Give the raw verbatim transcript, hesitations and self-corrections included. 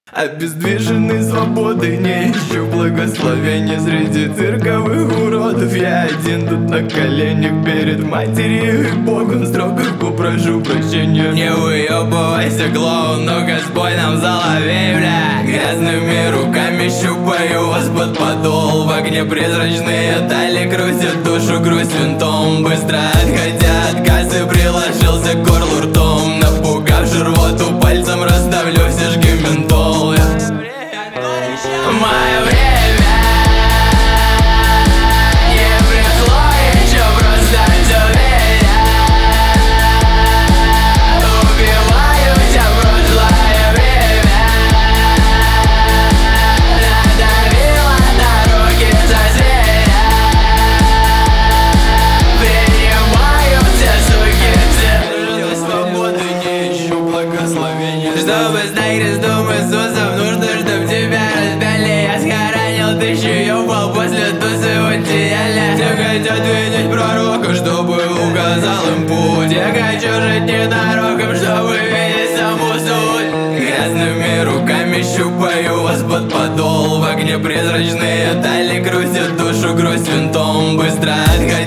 Обездвиженный свободы, не ищу благословения среди цирковых уродов. Я один тут на коленях перед матерью и Богом строго попрошу прощения. Не выебывайся, клоун, ну-ка спой нам соловей, бля. Грязными руками щупаю вас под подол. В огне призрачные дали крутят душу, грусть винтом. Быстро отходя от кассы, приложился к горлу ртом. Напугавши рвоту, пальцем расставлю все жги ментол. Мое время не пришло еще, просто все время убиваю тебя прошлое время. Надавила на руки соседа, принимаю все суки, все. Свободы не ищу благословения, чтобы стать крестом Иисусов, нужно, чтоб тебя распяли. Я схоронил тысячу ебал после тусы в одеяле. Все хотят видеть пророка, чтобы указал им путь. Я хочу жить недорогом, чтобы видеть саму суть. Грязными руками щупаю вас под подол. В огне призрачные дали крутят душу, грусть винтом. Быстро отходи